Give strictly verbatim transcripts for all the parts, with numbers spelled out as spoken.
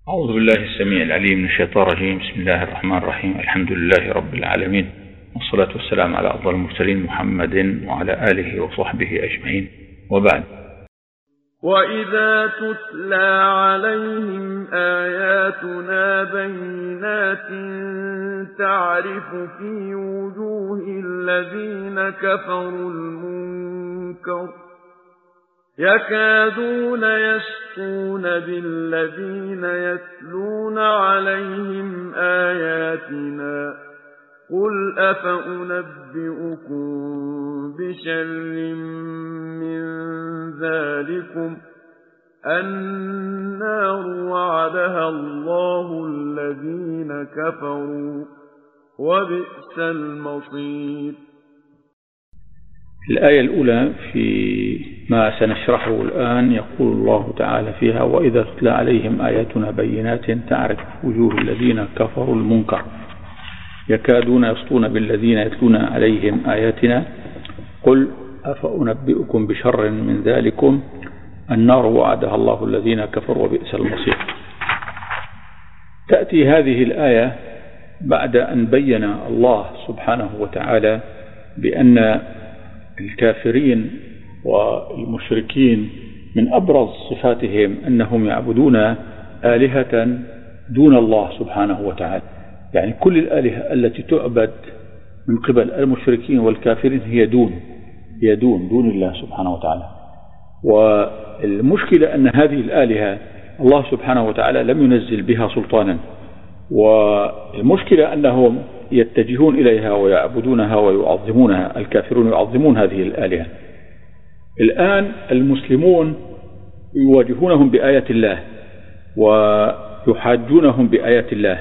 أعوذ بالله السميع العليم من الشيطان الرجيم. بسم الله الرحمن الرحيم. الحمد لله رب العالمين، والصلاة والسلام على أفضل المرسلين محمد وعلى آله وصحبه أجمعين، وبعد. وَإِذَا تُتْلَى عَلَيْهِمْ آيَاتُنَا بَيِّنَاتٍ تَعْرِفُ فِي وُجُوهِ الَّذِينَ كَفَرُوا الْمُنكَرَ يَكَادُونَ يَسْطُونَ بِالَّذِينَ يَتْلُونَ عَلَيْهِمْ آيَاتِنَا قُلْ أَفَأُنَبِّئُكُم بِشَرٍّ مِّن ذَلِكُمْ النَّارُ وَعَدَهَا اللَّهُ الَّذِينَ كَفَرُوا وَبِئْسَ الْمَصِيرُ. الآية الأولى في ما سنشرحه الآن يقول الله تعالى فيها: وإذا تتلى عليهم آياتنا بينات تعرف في وجوه الذين كفروا المنكر يكادون يسطون بالذين يتلون عليهم آياتنا قل أفأنبئكم بشر من ذلكم النار وعدها الله الذين كفروا وبئس المصير. تأتي هذه الآية بعد أن بين الله سبحانه وتعالى بأن الكافرين والمشركين من أبرز صفاتهم أنهم يعبدون آلهة دون الله سبحانه وتعالى، يعني كل الآلهة التي تعبد من قبل المشركين والكافرين هي دون هي دون دون الله سبحانه وتعالى. والمشكلة أن هذه الآلهة الله سبحانه وتعالى لم ينزل بها سلطانا، والمشكلة أنهم يتجهون إليها ويعبدونها ويعظمونها. الكافرون يعظمون هذه الآلهة. الآن المسلمون يواجهونهم بآيات الله ويحاجونهم بآيات الله،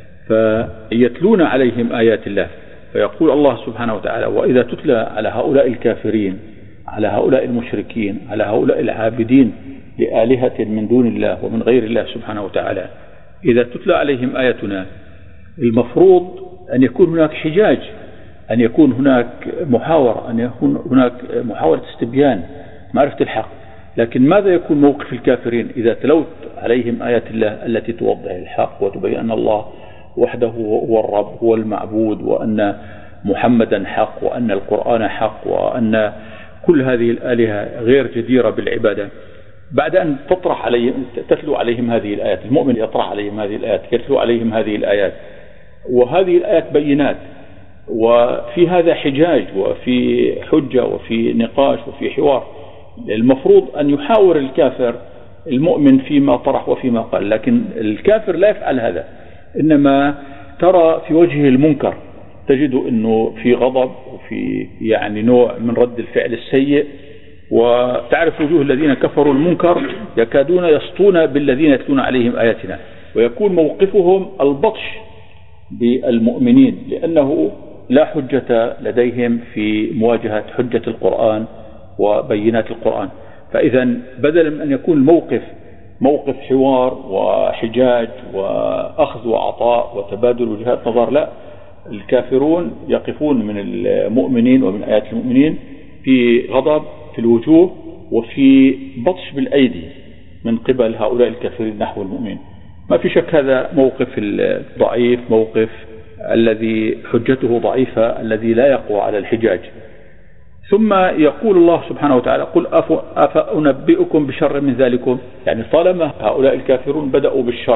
فيتلون عليهم آيات الله. فيقول الله سبحانه وتعالى: وإذا تتلى على هؤلاء الكافرين، على هؤلاء المشركين، على هؤلاء العابدين لآلهة من دون الله ومن غير الله سبحانه وتعالى، إذا تتلى عليهم آياتنا، المفروض أن يكون هناك حجاج، أن يكون هناك محاورة، أن يكون هناك محاولة استبيان معرفة الحق. لكن ماذا يكون موقف الكافرين إذا تلوت عليهم آيات الله التي توضح الحق وتبين أن الله وحده هو الرب هو المعبود، وأن محمدا حق، وأن القرآن حق، وأن كل هذه الآلهة غير جديرة بالعبادة؟ بعد أن تطرح عليهم تتلو عليهم هذه الآيات، المؤمن يطرح عليهم هذه الآيات، يتلو عليهم هذه الآيات، وهذه الآيات بينات، وفي هذا حجاج وفي حجة وفي نقاش وفي حوار. المفروض أن يحاور الكافر المؤمن فيما طرح وفيما قال، لكن الكافر لا يفعل هذا، إنما ترى في وجهه المنكر، تجد أنه في غضب وفي يعني نوع من رد الفعل السيء. وتعرف وجوه الذين كفروا المنكر يكادون يسطون بالذين يتلون عليهم آياتنا، ويكون موقفهم البطش بالمؤمنين، لأنه لا حجة لديهم في مواجهة حجة القرآن وبينات القرآن. فإذا بدلا من أن يكون الموقف موقف حوار وحجاج وأخذ وعطاء وتبادل وجهات نظر، لا، الكافرون يقفون من المؤمنين ومن آيات المؤمنين في غضب في الوجوه وفي بطش بالأيدي من قبل هؤلاء الكافرين نحو المؤمنين. ما في شك هذا موقف الضعيف، موقف الذي حجته ضعيفة، الذي لا يقوى على الحجاج. ثم يقول الله سبحانه وتعالى: قل أفأنبئكم بشر من ذلكم، يعني طالما هؤلاء الكافرون بدأوا بالشر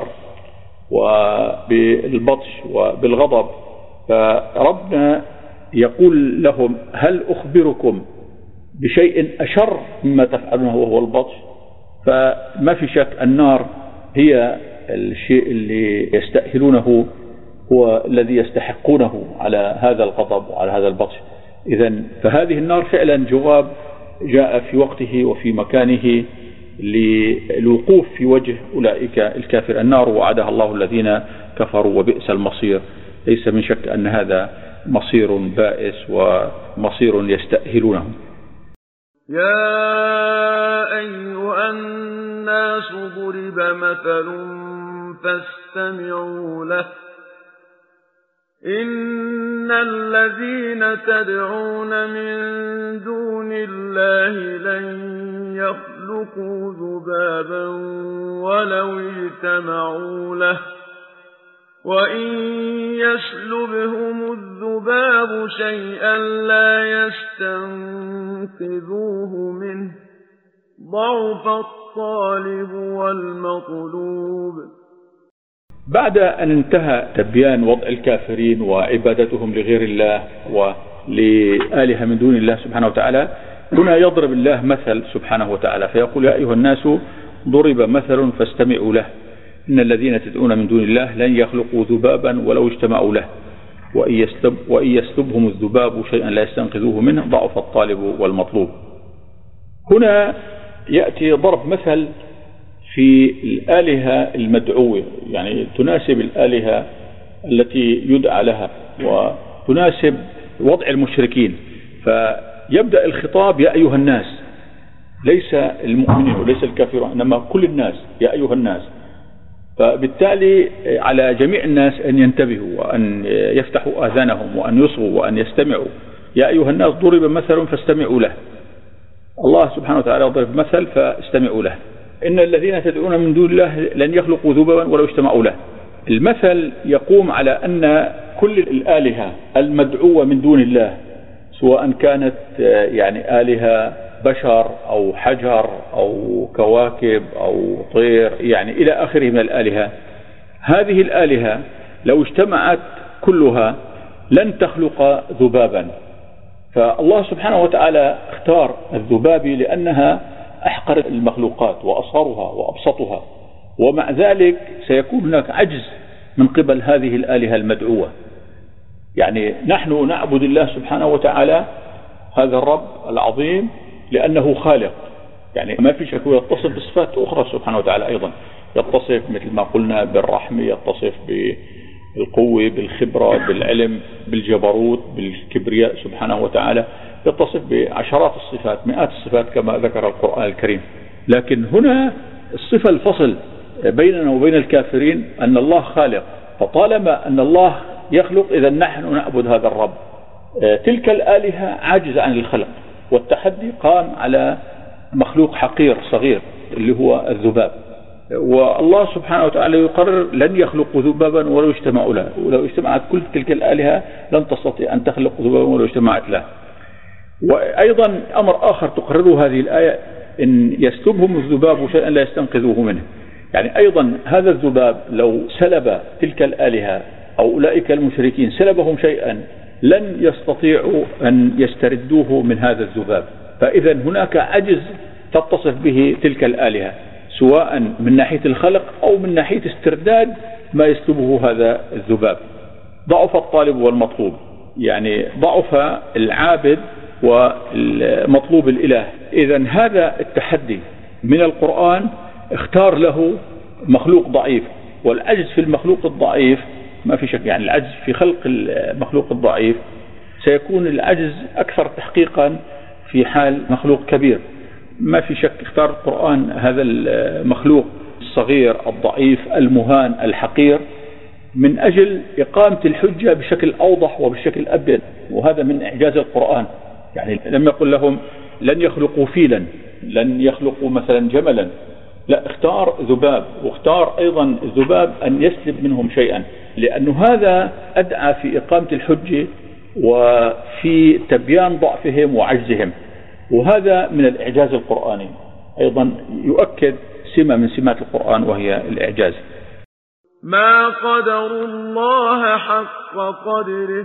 وبالبطش وبالغضب، فربنا يقول لهم: هل أخبركم بشيء أشر مما تفعلونه وهو البطش؟ فما في شك النار هي الشيء اللي يستأهلونه، هو الذي يستحقونه على هذا الغضب وعلى هذا البطش. إذن فهذه النار فعلا جواب جاء في وقته وفي مكانه للوقوف في وجه أولئك الكافر. النار وعدها الله الذين كفروا وبئس المصير. ليس من شك أن هذا مصير بائس ومصير يستأهلونه. يا أيها الناس ضرب مثل فاستمعوا له إن الذين تدعون من دون الله لن يخلقوا يخلقوا ذبابا ولو اجتمعوا له وإن يسلبهم الذباب شيئا لا يستنقذوه منه ضعف الطالب والمطلوب. بعد أن انتهى تبيان وضع الكافرين وعبادتهم لغير الله ولآلهة من دون الله سبحانه وتعالى، هنا يضرب الله مثل سبحانه وتعالى فيقول: يا أيها الناس ضرب مثل فاستمعوا له إن الذين تدعون من دون الله لن يخلقوا ذبابا ولو اجتمعوا له وإن, يسلب وإن يسلبهم الذباب شيئا لا يستنقذوه منه ضعف الطالب والمطلوب. هنا يأتي ضرب مثل في الآلهة المدعوة، يعني تناسب الآلهة التي يدعى لها وتناسب وضع المشركين، فيبدأ الخطاب: يا أيها الناس، ليس المؤمنين وليس الكافرون، إنما كل الناس، يا أيها الناس. فبالتالي على جميع الناس أن ينتبهوا وأن يفتحوا آذانهم وأن يصغوا وأن يستمعوا. يا أيها الناس ضرب مثل فاستمعوا له. الله سبحانه وتعالى ضرب مثل فاستمعوا له. إن الذين تدعون من دون الله لن يخلقوا ذبابا ولو اجتمعوا له. المثل يقوم على أن كل الآلهة المدعوة من دون الله، سواء كانت يعني آلهة بشر أو حجر أو كواكب أو طير، يعني إلى آخره من الآلهة، هذه الآلهة لو اجتمعت كلها لن تخلق ذبابا. فالله سبحانه وتعالى اختار الذباب لأنها أحقر المخلوقات وأصغرها وأبسطها، ومع ذلك سيكون هناك عجز من قبل هذه الآلهة المدعوة. يعني نحن نعبد الله سبحانه وتعالى، هذا الرب العظيم، لأنه خالق، يعني ما في شك يتصف بصفات أخرى سبحانه وتعالى أيضا، يتصف مثل ما قلنا بالرحمة، يتصف بالقوة، بالخبرة، بالعلم، بالجبروت، بالكبرياء سبحانه وتعالى، يتصف بعشرات الصفات، مئات الصفات كما ذكر القرآن الكريم. لكن هنا الصفة الفصل بيننا وبين الكافرين أن الله خالق، فطالما أن الله يخلق إذا نحن نعبد هذا الرب. تلك الآلهة عاجزة عن الخلق، والتحدي قام على مخلوق حقير صغير اللي هو الذباب، والله سبحانه وتعالى يقرر لن يخلقوا ذبابا ولو اجتمعوا له، ولو اجتمعت كل تلك الآلهة لن تستطيع أن تخلق ذبابا ولو اجتمعت له. وأيضا أمر آخر تقرره هذه الآية: إن يسلبهم الذباب شيئا لا يستنقذوه منه. يعني أيضا هذا الذباب لو سلب تلك الآلهة أو أولئك المشركين سلبهم شيئا لن يستطيعوا أن يستردوه من هذا الذباب. فإذا هناك عجز تتصف به تلك الآلهة، سواء من ناحية الخلق أو من ناحية استرداد ما يسلبه هذا الذباب. ضعف الطالب والمطلوب، يعني ضعف العابد والمطلوب الإله. إذا هذا التحدي من القرآن اختار له مخلوق ضعيف، والعجز في المخلوق الضعيف ما في شك، يعني العجز في خلق المخلوق الضعيف سيكون العجز أكثر تحقيقا في حال مخلوق كبير. ما في شك اختار القرآن هذا المخلوق الصغير الضعيف المهان الحقير من أجل إقامة الحجة بشكل أوضح وبشكل أبين، وهذا من إعجاز القرآن. يعني لم يقل لهم لن يخلقوا فيلا، لن يخلقوا مثلا جملا، لا، اختار ذباب، واختار أيضا الذباب أن يسلب منهم شيئا، لأنه هذا أدعى في إقامة الحجة وفي تبيان ضعفهم وعجزهم، وهذا من الإعجاز القرآني. أيضا يؤكد سمة من سمات القرآن وهي الإعجاز. ما قدر الله حق قدره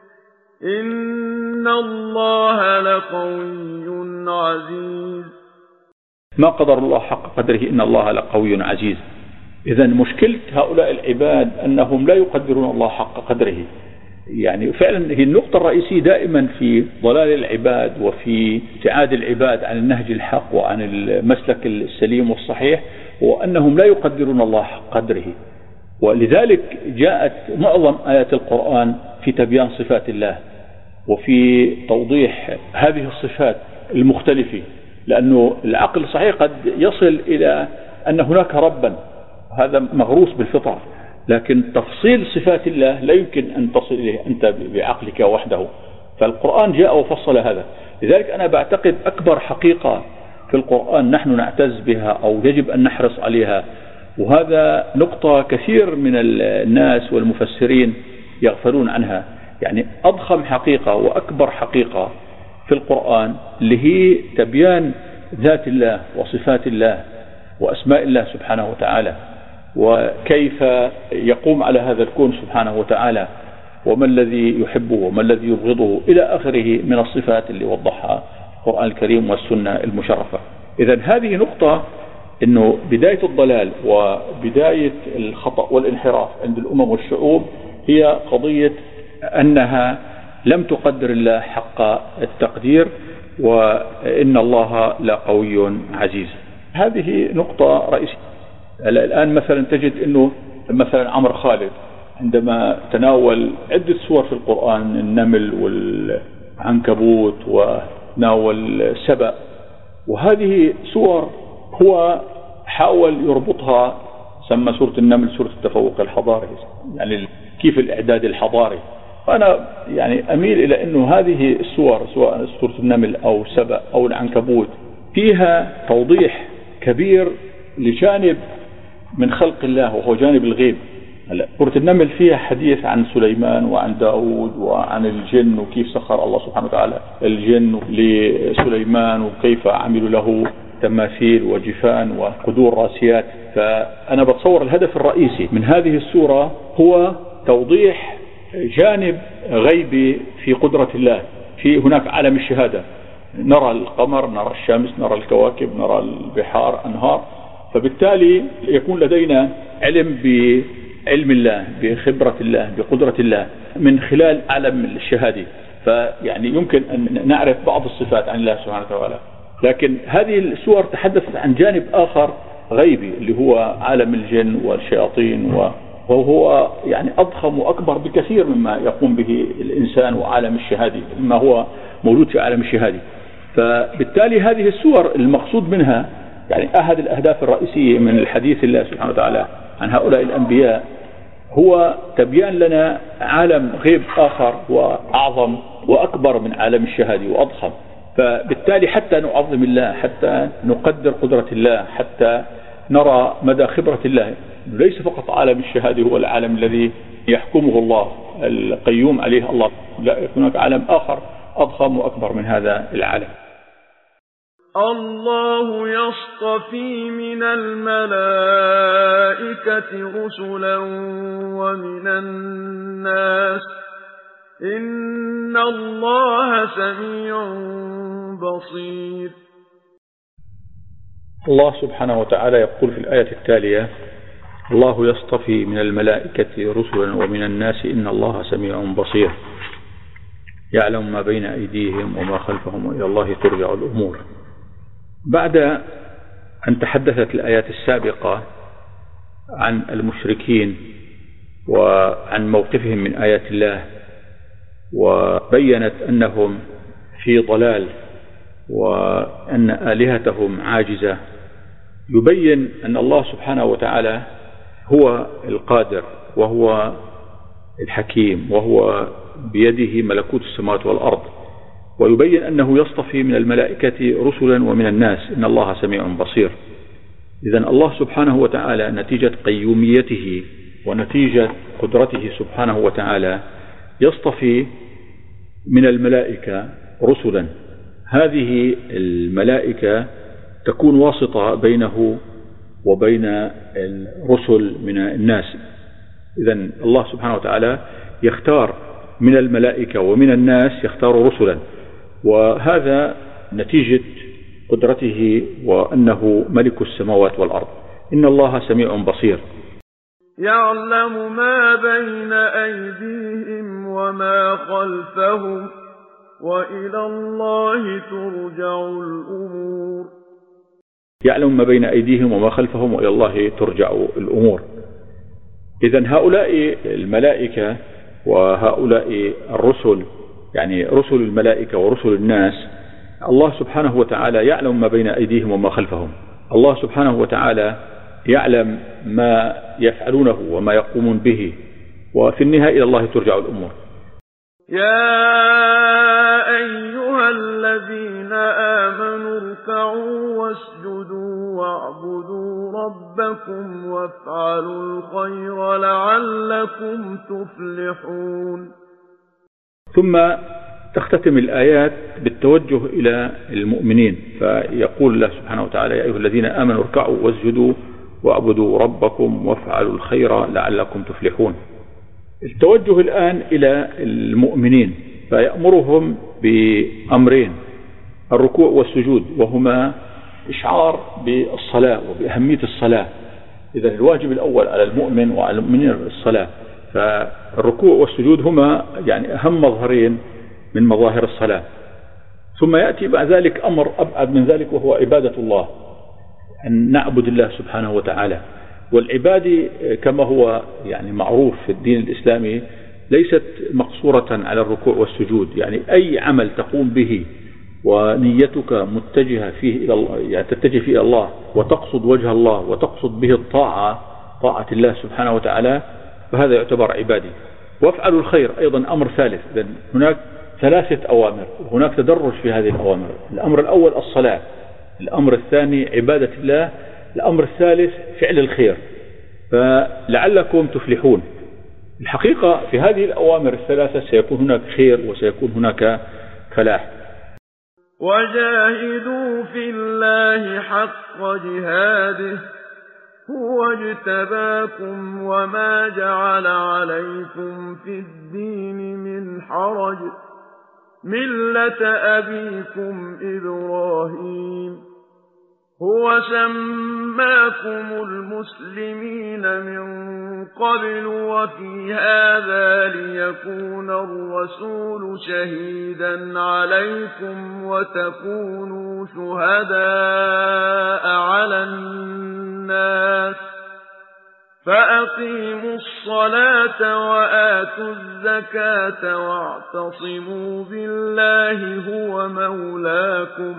إن الله لقوي عزيز. ما قدر الله حق قدره إن الله لقوي عزيز. إذن مشكلة هؤلاء العباد أنهم لا يقدرون الله حق قدره. يعني فعلا هي النقطة الرئيسية دائما في ضلال العباد وفي ابتعاد العباد عن النهج الحق وعن المسلك السليم والصحيح، وأنهم لا يقدرون الله حق قدره. ولذلك جاءت معظم آيات القرآن في تبيان صفات الله وفي توضيح هذه الصفات المختلفة، لأنه العقل صحيح قد يصل إلى أن هناك ربا، هذا مغروس بالفطرة، لكن تفصيل صفات الله لا يمكن أن تصل إليه أنت بعقلك وحده، فالقرآن جاء وفصل هذا. لذلك أنا بعتقد أكبر حقيقة في القرآن نحن نعتز بها أو يجب أن نحرص عليها، وهذا نقطة كثير من الناس والمفسرين يغفلون عنها. يعني أضخم حقيقة وأكبر حقيقة في القرآن اللي هي تبيان ذات الله وصفات الله وأسماء الله سبحانه وتعالى، وكيف يقوم على هذا الكون سبحانه وتعالى، وما الذي يحبه وما الذي يبغضه إلى آخره من الصفات اللي وضحها القرآن الكريم والسنة المشرفة. إذن هذه نقطة، إنه بداية الضلال وبداية الخطأ والانحراف عند الأمم والشعوب هي قضية أنها لم تقدر الله حق التقدير، وإن الله لقوي عزيز. هذه نقطة رئيسية. الآن مثلا تجد أنه مثلا عمرو خالد عندما تناول عدة سور في القرآن، النمل والعنكبوت وناول سبأ، وهذه سور هو حاول يربطها، سمى سورة النمل سورة التفوق الحضاري، يعني كيف الإعداد الحضاري. فأنا يعني أميل إلى أنه هذه السور سواء سورة النمل أو سبأ أو العنكبوت فيها توضيح كبير لجانب من خلق الله وهو جانب الغيب. سورة النمل فيها حديث عن سليمان وعن داود وعن الجن، وكيف سخر الله سبحانه وتعالى الجن لسليمان وكيف عملوا له تماثيل وجفان وقدور راسيات. فأنا بتصور الهدف الرئيسي من هذه السورة هو توضيح جانب غيبي في قدرة الله. في هناك عالم الشهادة، نرى القمر، نرى الشمس، نرى الكواكب، نرى البحار، أنهار، فبالتالي يكون لدينا علم بعلم الله، بخبرة الله، بقدرة الله من خلال عالم الشهادة. فيعني يمكن أن نعرف بعض الصفات عن الله سبحانه وتعالى. لكن هذه السور تحدثت عن جانب آخر غيبي اللي هو عالم الجن والشياطين، وهو يعني أضخم وأكبر بكثير مما يقوم به الإنسان وعالم الشهادة، مما هو موجود في عالم الشهادة. فبالتالي هذه السور المقصود منها يعني أحد الأهداف الرئيسية من الحديث الله سبحانه وتعالى عن هؤلاء الأنبياء هو تبيان لنا عالم غيب آخر وأعظم وأكبر من عالم الشهادة وأضخم. فبالتالي حتى نعظم الله، حتى نقدر قدرة الله، حتى نرى مدى خبرة الله، ليس فقط عالم الشهادة هو العالم الذي يحكمه الله القيوم عليه الله، لا، هناك عالم آخر أضخم وأكبر من هذا العالم. الله يصطفي من الملائكة رسلا ومن الناس إن الله سميع بصير. الله سبحانه وتعالى يقول في الآية التالية: الله يصطفي من الملائكة رسلا ومن الناس إن الله سميع بصير يعلم ما بين أيديهم وما خلفهم وإلى الله ترجع الأمور. بعد أن تحدثت الآيات السابقة عن المشركين وعن موقفهم من آيات الله، وبينت أنهم في ضلال وأن آلهتهم عاجزة، يبين أن الله سبحانه وتعالى هو القادر وهو الحكيم وهو بيده ملكوت السماوات والأرض، ويبين أنه يصطفي من الملائكة رسلا ومن الناس إن الله سميع بصير. إذن الله سبحانه وتعالى نتيجة قيوميته ونتيجة قدرته سبحانه وتعالى يصطفي من الملائكة رسلا. هذه الملائكة تكون واسطة بينه وبين الرسل من الناس. إذن الله سبحانه وتعالى يختار من الملائكة ومن الناس يختار رسلا، وهذا نتيجة قدرته وأنه ملك السماوات والأرض. إن الله سميع بصير يعلم ما بين أيديهم وما خلفهم وإلى الله ترجع الأمور. يعلم ما بين أيديهم وما خلفهم وإلى الله ترجع الأمور. إذن هؤلاء الملائكة وهؤلاء الرسل، يعني رسل الملائكة ورسل الناس، الله سبحانه وتعالى يعلم ما بين أيديهم وما خلفهم. الله سبحانه وتعالى يعلم ما يفعلونه وما يقومون به، وفي النهاية إلى الله ترجع الأمور. يا أيها الذين آمنوا اركعوا ربكم وافعلوا الخير لعلكم تفلحون. ثم تختتم الآيات بالتوجه إلى المؤمنين، فيقول الله سبحانه وتعالى: يا أيها الذين آمنوا اركعوا واسجدوا واعبدوا ربكم وافعلوا الخير لعلكم تفلحون. التوجه الآن إلى المؤمنين، فيأمرهم بأمرين: الركوع والسجود، وهما إشعار بالصلاة وبأهمية الصلاة. إذا الواجب الأول على المؤمن وعلى المؤمنين الصلاة، فالركوع والسجود هما يعني أهم مظهرين من مظاهر الصلاة. ثم يأتي بعد ذلك أمر أبعد من ذلك، وهو عبادة الله، أن نعبد الله سبحانه وتعالى. والعبادة كما هو يعني معروف في الدين الإسلامي ليست مقصورة على الركوع والسجود، يعني أي عمل تقوم به ونيتك متجهة فيه إلى الله، يعني تتجه فيه إلى الله وتقصد وجه الله وتقصد به الطاعة، طاعة الله سبحانه وتعالى، فهذا يعتبر عبادي. وافعلوا الخير أيضا أمر ثالث. إذن هناك ثلاثة أوامر، هناك تدرج في هذه الأوامر. الأمر الأول الصلاة، الأمر الثاني عبادة الله، الأمر الثالث فعل الخير، فلعلكم تفلحون. الحقيقة في هذه الأوامر الثلاثة سيكون هناك خير وسيكون هناك فلاح. وجاهدوا في الله حق جهاده هو اجتباكم وما جعل عليكم في الدين من حرج ملة أبيكم إبراهيم هو سماكم المسلمين من قبل وفي هذا ليكون الرسول شهيدا عليكم وتكونوا شهداء على الناس فأقيموا الصلاة وآتوا الزكاة واعتصموا بالله هو مولاكم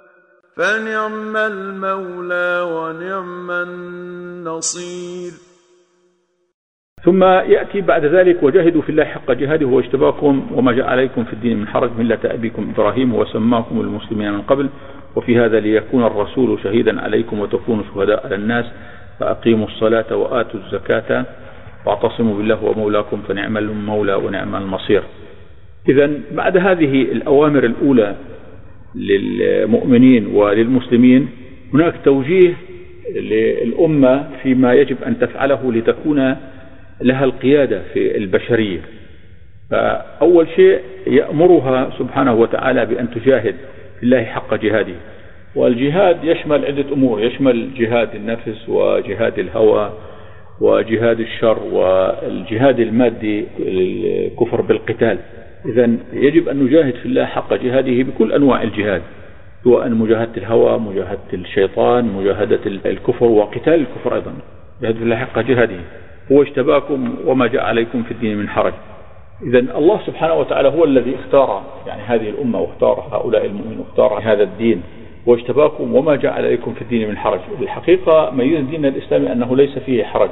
فنعم المولى ونعم النصير. ثم يأتي بعد ذلك: وجاهدوا في الله حق جهاده هو اجتباكم وما جعل عليكم في الدين من حرج ملة أبيكم إبراهيم وسماكم المسلمين من قبل وفي هذا ليكون الرسول شهيدا عليكم وتكونوا شهداء على الناس فأقيموا الصلاة وآتوا الزكاة واعتصموا بالله ومولاكم فنعم المولى ونعم النصير. إذن بعد هذه الأوامر الأولى للمؤمنين وللمسلمين هناك توجيه للأمة فيما يجب أن تفعله لتكون لها القيادة في البشرية. فأول شيء يأمرها سبحانه وتعالى بأن تجاهد في الله حق جهاده، والجهاد يشمل عدة أمور، يشمل جهاد النفس وجهاد الهوى وجهاد الشر والجهاد المادي الكفر بالقتال. إذن يجب أن نجاهد في الله حق جهاده بكل أنواع الجهاد، سواء مجاهدة الهوى، مجاهدة الشيطان، مجاهدة الكفر وقتال الكفر أيضا. جهاد في الله حق جهاده هو اجتباكم وما جاء عليكم في الدين من حرج. إذن الله سبحانه وتعالى هو الذي اختار يعني هذه الأمة واختار هؤلاء المؤمنين واختار هذا الدين واجتباكم وما جاء عليكم في الدين من حرج. الحقيقة ميز الدين الإسلامي أنه ليس فيه حرج،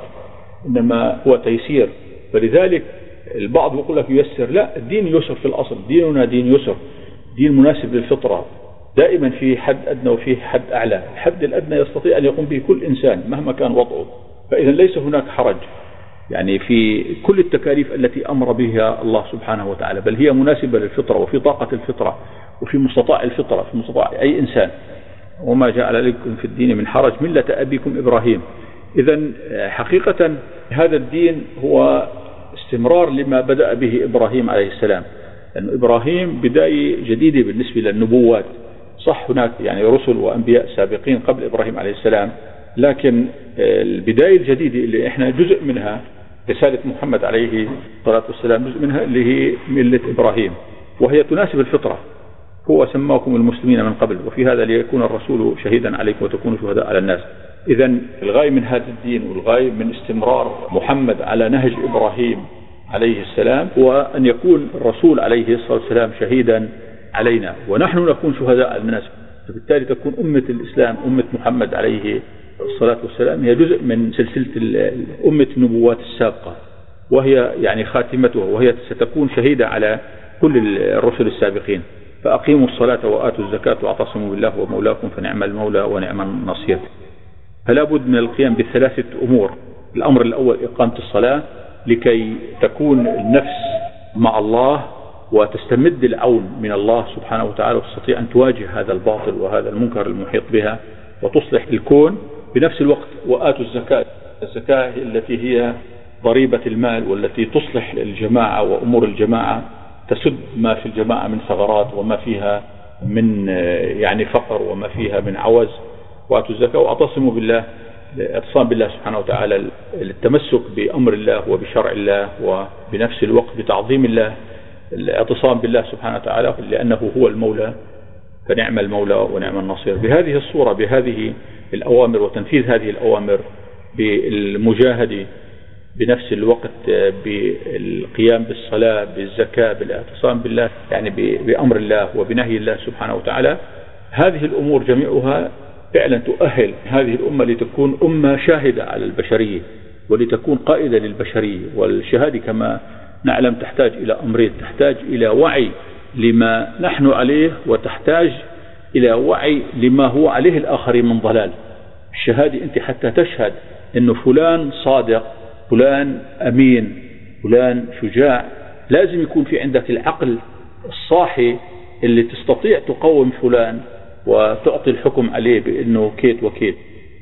إنما هو تيسير. فلذلك البعض يقول لك ييسر، لا، الدين يسر في الأصل، ديننا دين يسر، دين مناسب للفطرة، دائما في حد أدنى وفيه حد أعلى. الحد الأدنى يستطيع أن يقوم به كل إنسان مهما كان وضعه، فإذا ليس هناك حرج يعني في كل التكاليف التي أمر بها الله سبحانه وتعالى، بل هي مناسبة للفطرة وفي طاقة الفطرة وفي مستطاع الفطرة، في مستطاع أي إنسان. وما جعل عليكم في الدين من حرج ملة أبيكم إبراهيم. إذن حقيقة هذا الدين هو استمرار لما بدأ به إبراهيم عليه السلام، لأن إبراهيم بداية جديدة بالنسبة للنبوات. صح هناك يعني رسل وأنبياء سابقين قبل إبراهيم عليه السلام، لكن البداية الجديدة اللي إحنا جزء منها رسالة محمد عليه الصلاة والسلام، جزء منها اللي هي ملة إبراهيم، وهي تناسب الفطرة. هو سماكم المسلمين من قبل وفي هذا ليكون الرسول شهيدا عليكم وتكونوا شهداء على الناس. إذن الغاية من هذا الدين والغاية من استمرار محمد على نهج إبراهيم عليه السلام هو أن يكون الرسول عليه الصلاة والسلام شهيدا علينا ونحن نكون شهداء على الناس. فبالتالي تكون أمة الإسلام أمة محمد عليه الصلاة والسلام هي جزء من سلسلة أمة النبوات السابقة، وهي يعني خاتمتها، وهي ستكون شهيدة على كل الرسل السابقين. فأقيموا الصلاة وآتوا الزكاة واعتصموا بالله ومولاكم فنعم المولى ونعم النصير. فلا بد من القيام بثلاثة أمور. الأمر الأول إقامة الصلاة لكي تكون النفس مع الله وتستمد العون من الله سبحانه وتعالى وتستطيع أن تواجه هذا الباطل وهذا المنكر المحيط بها وتصلح الكون. بنفس الوقت وآتوا الزكاة، الزكاة التي هي ضريبة المال والتي تصلح الجماعة وأمور الجماعة، تسد ما في الجماعة من ثغرات وما فيها من يعني فقر وما فيها من عوز. وآتوا الزكاة واعتصموا بالله، الاعتصام بالله سبحانه وتعالى، التمسك بأمر الله وبشرع الله، وبنفس الوقت بتعظيم الله، الاعتصام بالله سبحانه وتعالى لأنه هو المولى، فنعم المولى ونعم النصير. بهذه الصورة، بهذه الأوامر وتنفيذ هذه الأوامر، بالمجاهدة بنفس الوقت بالقيام بالصلاة، بالزكاة، بالاعتصام بالله، يعني بأمر الله وبنهي الله سبحانه وتعالى، هذه الأمور جميعها فعلا تؤهل هذه الأمة لتكون أمة شاهدة على البشرية ولتكون قائدة للبشرية. والشهادة كما نعلم تحتاج إلى أمرين، تحتاج إلى وعي لما نحن عليه، وتحتاج إلى وعي لما هو عليه الآخرين من ضلال. الشهادة أنت حتى تشهد أنه فلان صادق، فلان أمين، فلان شجاع، لازم يكون في عندك العقل الصاحي اللي تستطيع تقوم فلان وتعطي الحكم عليه بأنه كيت وكيت.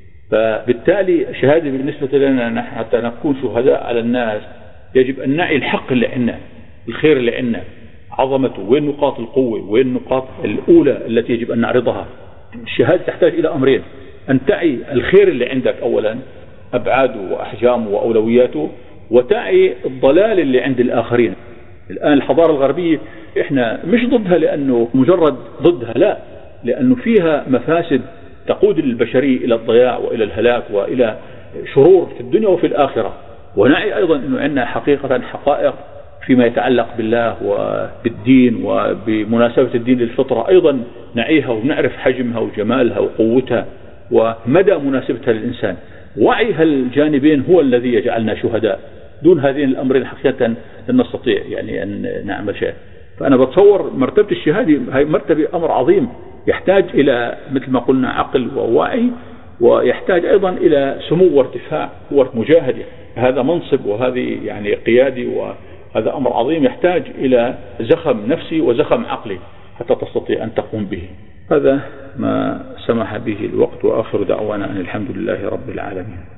فبالتالي شهادة بالنسبة لنا نحن حتى نكون شهداء على الناس يجب أن نعي الحق اللي عندنا، الخير اللي عندنا، عظمته، وين نقاط القوة، وين النقاط الأولى التي يجب أن نعرضها. الشهادة تحتاج إلى أمرين: أن تعي الخير اللي عندك أولا، أبعاده وأحجامه وأولوياته، وتعي الضلال اللي عند الآخرين. الآن الحضارة الغربية إحنا مش ضدها لأنه مجرد ضدها، لا، لأنه فيها مفاسد تقود البشرية إلى الضياع وإلى الهلاك وإلى شرور في الدنيا وفي الآخرة. ونعي أيضا أنه عندنا حقيقة حقائق فيما يتعلق بالله وبالدين وبمناسبة الدين للفطرة، أيضا نعيها ونعرف حجمها وجمالها وقوتها ومدى مناسبتها للإنسان. وعي هالجانبين هو الذي يجعلنا شهداء. دون هذين الأمرين حقيقة لن نستطيع يعني أن نعمل شيء. فأنا بتصور مرتبة الشهادة هي مرتبة أمر عظيم، يحتاج إلى مثل ما قلنا عقل ووعي، ويحتاج أيضا إلى سمو وارتفاع ومجاهدة. هذا منصب وهذه يعني قيادي، وهذا أمر عظيم يحتاج إلى زخم نفسي وزخم عقلي حتى تستطيع أن تقوم به. هذا ما سمح به الوقت، وآخر دعوانا أن الحمد لله رب العالمين.